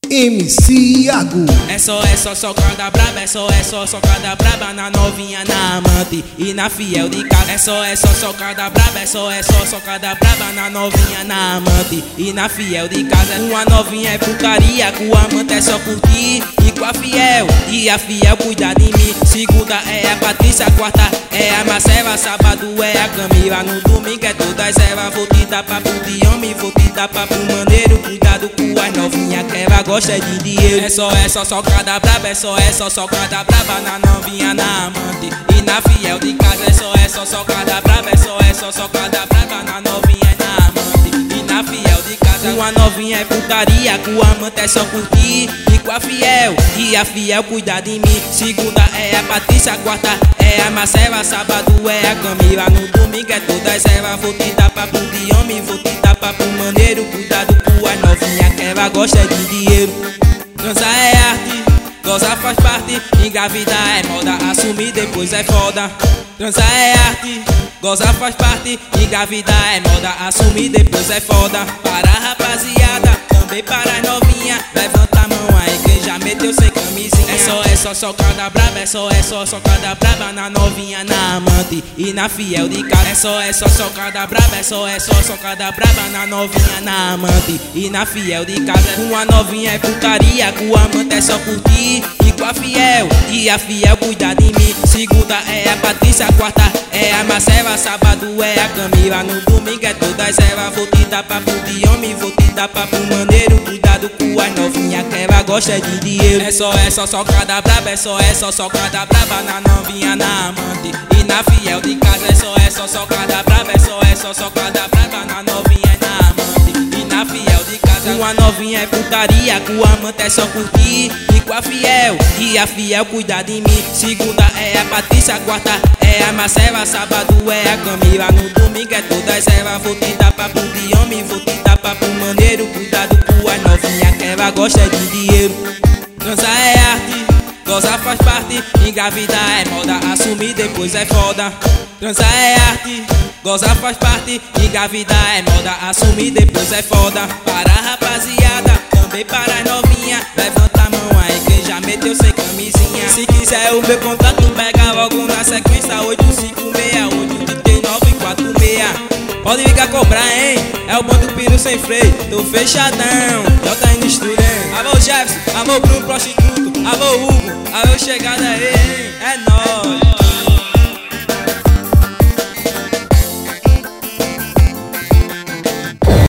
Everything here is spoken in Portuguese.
MC Iago. É só socada braba, é só socada braba na novinha, na amante e na fiel de casa. É só socada braba, é só socada braba na novinha, na amante e na fiel de casa. Uma novinha é putaria, com o amante é só curtir e com a fiel, e a fiel cuida de mim. Segunda é a Patrícia, quarta é a Marcela, sábado é a Camila, no domingo é todas elas. Vou te dar papo de homem, vou te dar papo maneiro. Cuidado com as novinha que ela gosta de dinheiro. É só socada braba, é só socada braba na novinha, na amante e na fiel de casa. É só socada braba, é só socada braba na novinha, na amante e na fiel de casa. Uma novinha é putaria, com o amante é só curtir e com a fiel, e a fiel cuida de mim. Segunda é a Patrícia, quarta é a Marcela, sábado é a Camila, no domingo é todas elas. Vou te dar papo de homem, vou te dar papo maneiro. Cuidado com as novinha que ela gosta de dinheiro. Dançar é arte, gozar faz parte, engravidar é moda, assumir depois é foda. Dançar é arte, gozar faz parte, engravidar é moda, assumir depois é foda. Para a rapaziada, também para as novinha, levanta a mão aí quem já meteu sem camisinha. É só socada braba, é só socada braba na novinha, na amante e na fiel de casa. É só socada braba, é só socada braba na novinha, na amante e na fiel de casa. Uma novinha é putaria, com o amante é só curtir e com a fiel, e a fiel cuida de mim. Segunda é a Patrícia, quarta é a Marcela, sábado é a Camila, no domingo é todas elas. Vou te dar papo de homem, vou te dar papo maneiro. Cuidado com as novinha que ela gosta de dinheiro. É só socada braba, é só socada braba na novinha, na amante e na fiel de casa. É só socada braba, é só socada braba na novinha, na amante e na fiel de casa. Uma novinha é putaria, com o amante é só curtir e com a fiel, e a fiel cuida de mim. Segunda é a Patrícia, quarta é a Marcela, sábado é a Camila, no domingo é todas elas. Vou te dar papo de homem, vou te dar papo maneiro. Cuidado com as novinha que ela gosta de dinheiro. Dançar é arte, gozar faz parte, engravidar é moda, assumir depois é foda. Dançar é arte, gozar faz parte, engravidar é moda, assumir depois é foda. Para a rapaziada, também para as novinha, levanta a mão aí quem já meteu sem camisinha. Se quiser o meu contato, pega logo na sequência 85683946. Pode ligar cobrar, hein? É o bando piru sem freio, tô fechadão. Jota no estúdio, hein? Alô Jefferson, alô Bruno prostituto, alô Hugo, alô chegada aí, hein? É nóis.